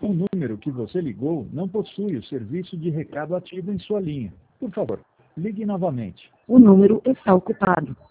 O número que você ligou não possui o serviço de recado ativo em sua linha. Por favor, ligue novamente. O número está ocupado.